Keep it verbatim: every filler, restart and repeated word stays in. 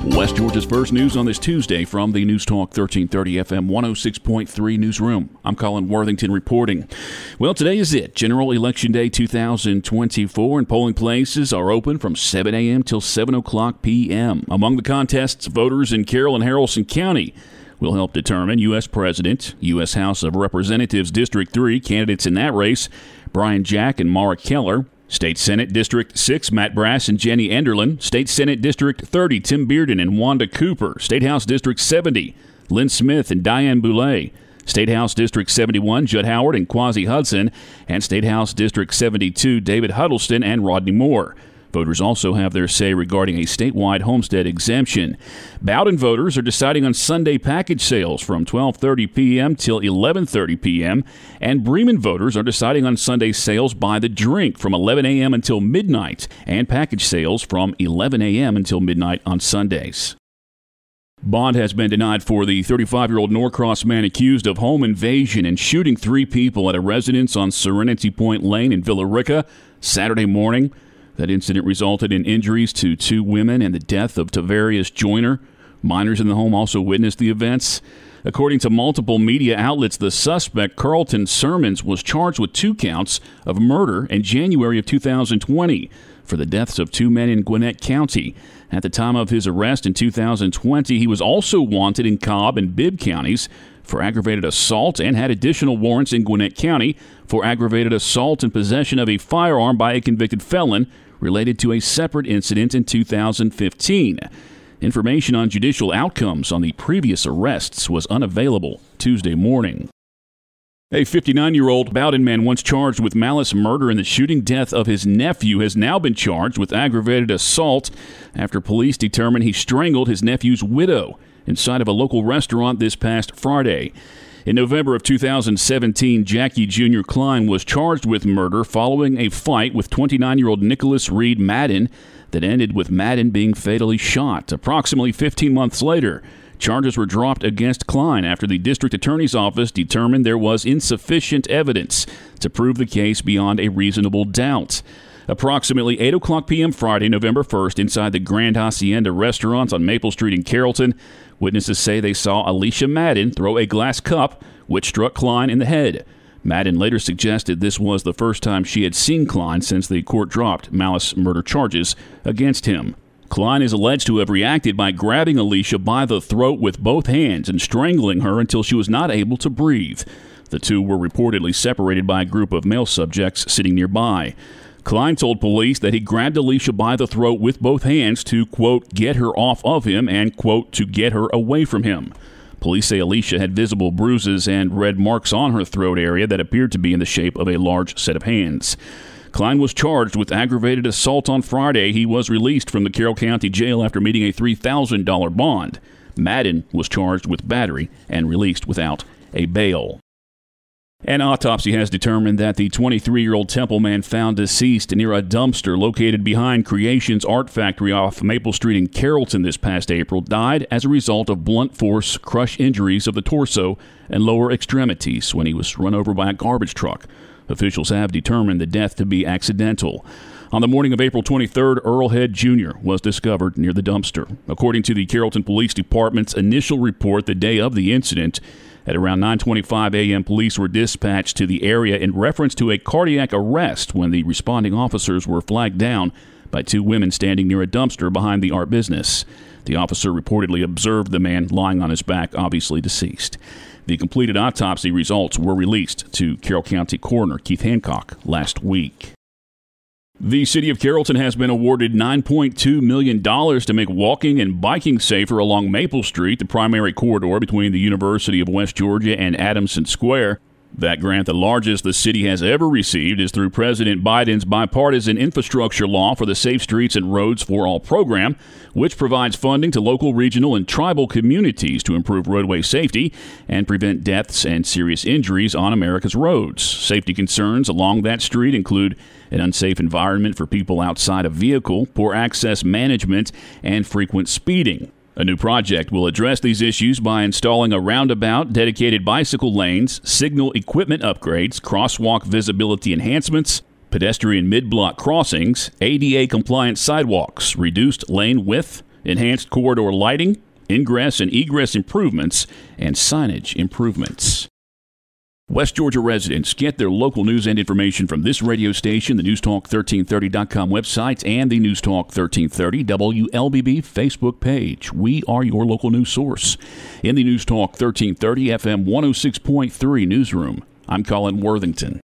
West Georgia's first news on this Tuesday from the News Talk thirteen thirty F M one oh six point three newsroom. I'm Colin Worthington reporting. Well, today is it, General Election Day two thousand twenty-four, and polling places are open from seven a.m. till seven o'clock p.m. Among the contests, voters in Carroll and Haralson County will help determine U S. President, U S. House of Representatives District three candidates in that race, Brian Jack and Mara Keller. State Senate District six, Matt Brass and Jenny Enderlin. State Senate District thirty, Tim Bearden and Wanda Cooper. State House District seventy, Lynn Smith and Diane Boulay. State House District seventy-one, Judd Howard and Quasi Hudson. And State House District seventy-two, David Huddleston and Rodney Moore. Voters also have their say regarding a statewide homestead exemption. Bowden voters are deciding on Sunday package sales from twelve thirty p.m. till eleven thirty p.m. And Bremen voters are deciding on Sunday sales by the drink from eleven a.m. until midnight and package sales from eleven a.m. until midnight on Sundays. Bond has been denied for the thirty-five-year-old Norcross man accused of home invasion and shooting three people at a residence on Serenity Point Lane in Villa Rica Saturday morning. That incident resulted in injuries to two women and the death of Tavarius Joyner. Minors in the home also witnessed the events. According to multiple media outlets, the suspect, Carlton Sermons, was charged with two counts of murder in January of two thousand twenty for the deaths of two men in Gwinnett County. At the time of his arrest in two thousand twenty, he was also wanted in Cobb and Bibb counties for aggravated assault and had additional warrants in Gwinnett County for aggravated assault and possession of a firearm by a convicted felon related to a separate incident in two thousand fifteen. Information on judicial outcomes on the previous arrests was unavailable Tuesday morning. A fifty-nine-year-old Bowden man once charged with malice murder in the shooting death of his nephew has now been charged with aggravated assault after police determined he strangled his nephew's widow inside of a local restaurant this past Friday. In November of two thousand seventeen, Jackie Junior Klein was charged with murder following a fight with twenty-nine-year-old Nicholas Reed Madden that ended with Madden being fatally shot. Approximately fifteen months later, charges were dropped against Klein after the district attorney's office determined there was insufficient evidence to prove the case beyond a reasonable doubt. Approximately eight o'clock p.m. Friday, November first, inside the Grand Hacienda restaurant on Maple Street in Carrollton, witnesses say they saw Alicia Madden throw a glass cup, which struck Klein in the head. Madden later suggested this was the first time she had seen Klein since the court dropped malice murder charges against him. Klein is alleged to have reacted by grabbing Alicia by the throat with both hands and strangling her until she was not able to breathe. The two were reportedly separated by a group of male subjects sitting nearby. Klein told police that he grabbed Alicia by the throat with both hands to, quote, get her off of him and, quote, to get her away from him. Police say Alicia had visible bruises and red marks on her throat area that appeared to be in the shape of a large set of hands. Klein was charged with aggravated assault on Friday. He was released from the Carroll County Jail after meeting a three thousand dollars bond. Madden was charged with battery and released without a bail. An autopsy has determined that the twenty-three-year-old Temple man found deceased near a dumpster located behind Creations Art Factory off Maple Street in Carrollton this past April died as a result of blunt force crush injuries of the torso and lower extremities when he was run over by a garbage truck. Officials have determined the death to be accidental. On the morning of April twenty-third, Earl Head Junior was discovered near the dumpster. According to the Carrollton Police Department's initial report the day of the incident, at around nine twenty-five a.m., police were dispatched to the area in reference to a cardiac arrest when the responding officers were flagged down by two women standing near a dumpster behind the art business. The officer reportedly observed the man lying on his back, obviously deceased. The completed autopsy results were released to Carroll County Coroner Keith Hancock last week. The city of Carrollton has been awarded nine point two million dollars to make walking and biking safer along Maple Street, the primary corridor between the University of West Georgia and Adamson Square. That grant, the largest the city has ever received, is through President Biden's bipartisan infrastructure law for the Safe Streets and Roads for All program, which provides funding to local, regional, and tribal communities to improve roadway safety and prevent deaths and serious injuries on America's roads. Safety concerns along that street include an unsafe environment for people outside a vehicle, poor access management, and frequent speeding. A new project will address these issues by installing a roundabout, dedicated bicycle lanes, signal equipment upgrades, crosswalk visibility enhancements, pedestrian mid-block crossings, A D A-compliant sidewalks, reduced lane width, enhanced corridor lighting, ingress and egress improvements, and signage improvements. West Georgia residents get their local news and information from this radio station, the news talk thirteen thirty dot com website, and the News Talk thirteen thirty W L B B Facebook page. We are your local news source. In the News Talk thirteen thirty F M one oh six point three newsroom, I'm Colin Worthington.